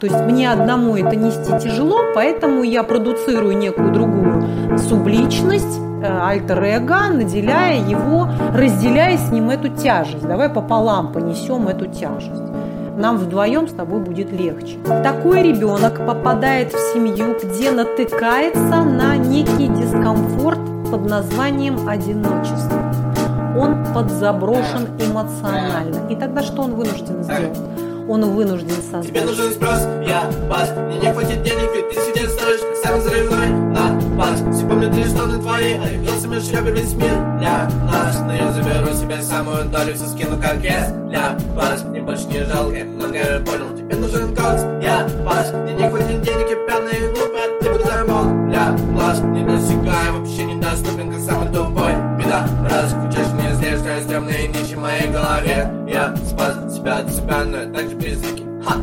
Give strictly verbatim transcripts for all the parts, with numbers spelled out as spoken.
То есть мне одному это нести тяжело, поэтому я продуцирую некую другую субличность, альтер-эго, наделяя его, разделяя с ним эту тяжесть. Давай пополам понесем эту тяжесть. Нам вдвоем с тобой будет легче. Такой ребенок попадает в семью, где натыкается на некий дискомфорт под названием одиночество. Он подзаброшен эмоционально. И тогда что он вынужден сделать? Он вынужден создать. Тебе нужен спрос, я пас. Мне не хватит денег, ведь ты сидишь стоишь, как самый взрывной напас. Все помнят лишь штаны твои, а явился мир шляпе весь мир для нас. Но я заберу себе самую долю, все скину как есть для вас. Мне больше не жалко, я многое понял. Тебе нужен кокс, я пас. Мне не хватит денег, я пьяный и глупый, ты буду замол для глаз. Не досягаю, вообще недоступен, как самый тупой. Беда, раз, включаешь мне злее, что я стрёмный и нищий в моей голове. Я спас себя от себя, но я так же без звуки. Ха!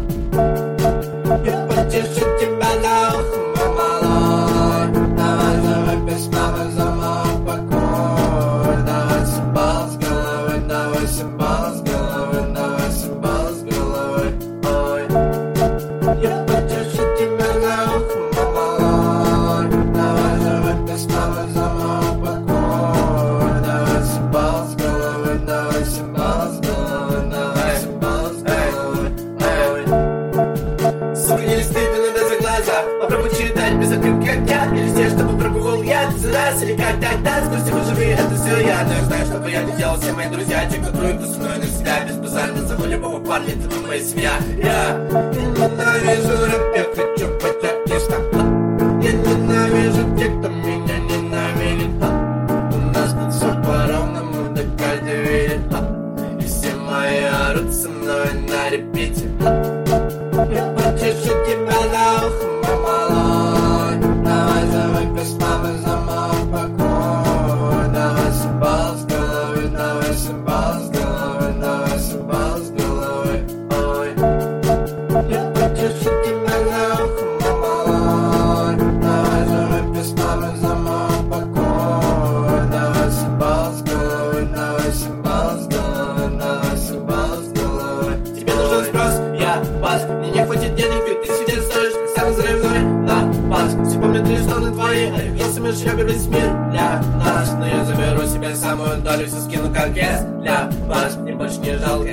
Я потешу тебя на ухо, малой. Давай, давай, без мамы, за мой покой. Давай, симбал с головы, давай, симбал с головы, давай, симбал с головы. Ой. Я потешу тебя на ухо, малой. Давай, давай, без мамы, за мой покой. Давай, симбал с головы, давай, симбал с головы, давай, симбал с головы. Ой. Сука, не стыдно даже за глаза. Попробуй читать без открытки, как я. Или все, чтобы пробовал я за раз. Или как тогда, спустя вы живые, это все я. Но я знаю, что бы я не делал, все мои друзья. Те, кто труют со мной навсегда. Беспозорно зову любого парня, это вы моя семья. Я ненавижу рэп, я хочу быть артистом. Я ненавижу тех, кто меня ненавидит. У нас тут все по-ровному, да каждый видит. И все мои орут со мной на репите. Я потешу тебя на ухо, малой. Давай, давай, без мамы, за мой покой. Давай, симбал с головы, давай, симбал с головы, давай, симбал с головы. Ой. Я потешу тебя на ухо, малой. Давай, давай, без мамы, за мой покой. Давай, симбал с головы, давай, симбал с головы, давай, симбал с головы. Тебе нужен спрос, я пас. Мне не хватит денег, ведь ты сидишь стоишь, как самый взрывной напас. Все помнят лишь штаны твои, а явился мир шляпе весь мир для нас. Но я заберу себе самую долю, все скину как есть для вас. Мне больше не жалко,